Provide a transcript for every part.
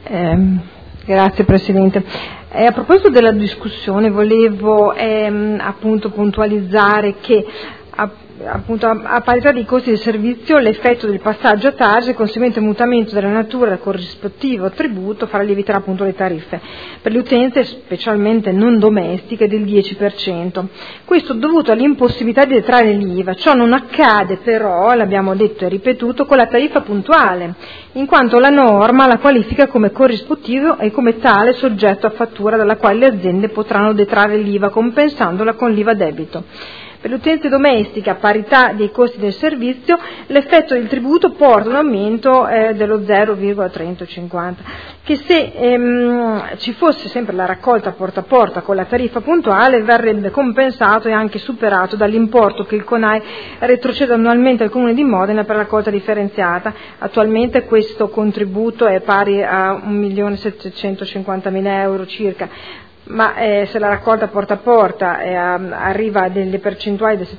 Grazie Presidente. A proposito della discussione volevo appunto puntualizzare che appunto a parità dei costi del servizio l'effetto del passaggio a TARES e il conseguente mutamento della natura del corrispettivo tributo farà lievitare appunto le tariffe per le utenze specialmente non domestiche del 10%. Questo dovuto all'impossibilità di detrarre l'IVA. Ciò non accade però, l'abbiamo detto e ripetuto, con la tariffa puntuale, in quanto la norma la qualifica come corrispettivo e come tale soggetto a fattura dalla quale le aziende potranno detrarre l'IVA compensandola con l'IVA debito. Per le utenze domestiche, a parità dei costi del servizio, l'effetto del tributo porta un aumento dello 0,350, che se ci fosse sempre la raccolta porta a porta con la tariffa puntuale verrebbe compensato e anche superato dall'importo che il CONAI retrocede annualmente al Comune di Modena per la raccolta differenziata. Attualmente questo contributo è pari a 1.750.000 euro circa, ma se la raccolta porta a porta arriva a delle percentuali del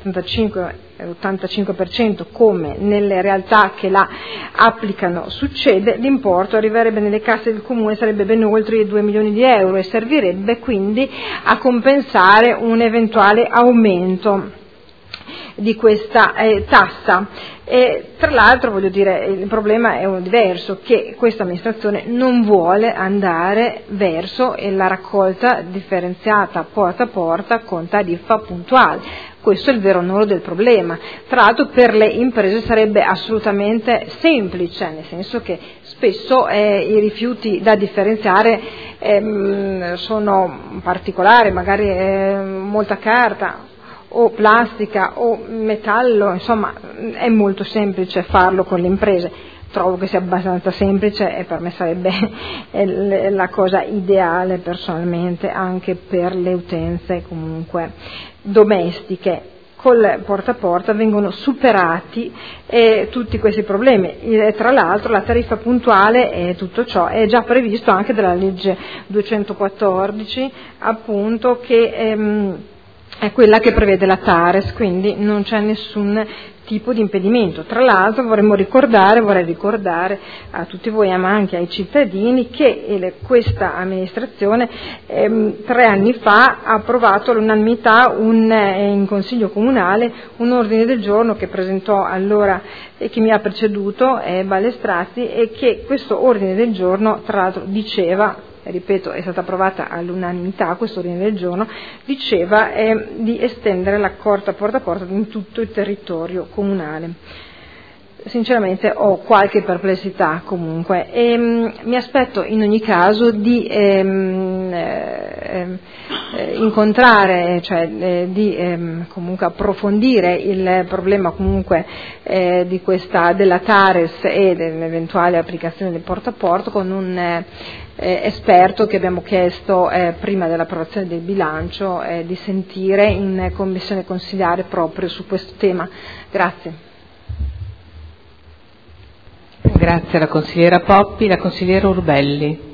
75-85% come nelle realtà che la applicano succede, l'importo arriverebbe nelle casse del Comune, sarebbe ben oltre i 2 milioni di euro e servirebbe quindi a compensare un eventuale aumento di questa tassa. E tra l'altro voglio dire, il problema è uno diverso, che questa amministrazione non vuole andare verso la raccolta differenziata porta a porta con tariffa puntuale. Questo è il vero nodo del problema. Tra l'altro per le imprese sarebbe assolutamente semplice, nel senso che spesso i rifiuti da differenziare sono particolari, magari molta carta o plastica o metallo, insomma è molto semplice farlo con le imprese. Trovo che sia abbastanza semplice e per me sarebbe la cosa ideale personalmente anche per le utenze comunque domestiche. Col porta a porta vengono superati tutti questi problemi. Tra l'altro la tariffa puntuale e tutto ciò è già previsto anche dalla legge 214 appunto che è quella che prevede la TARES, quindi non c'è nessun tipo di impedimento. Tra l'altro vorrei ricordare a tutti voi ma anche ai cittadini che questa amministrazione 3 anni fa ha approvato all'unanimità in Consiglio Comunale un ordine del giorno che presentò allora e che mi ha preceduto, Balestrazzi, e che questo ordine del giorno tra l'altro diceva, ripeto, è stata approvata all'unanimità questo ordine del giorno, diceva di estendere la porta a porta in tutto il territorio comunale. Sinceramente ho qualche perplessità comunque e mi aspetto in ogni caso di incontrare, cioè di comunque approfondire il problema comunque della TARES e dell'eventuale applicazione del porta a porta con un esperto che abbiamo chiesto prima dell'approvazione del bilancio di sentire in commissione consigliare proprio su questo tema. Grazie. Grazie alla consigliera Poppi. La consigliera Urbelli.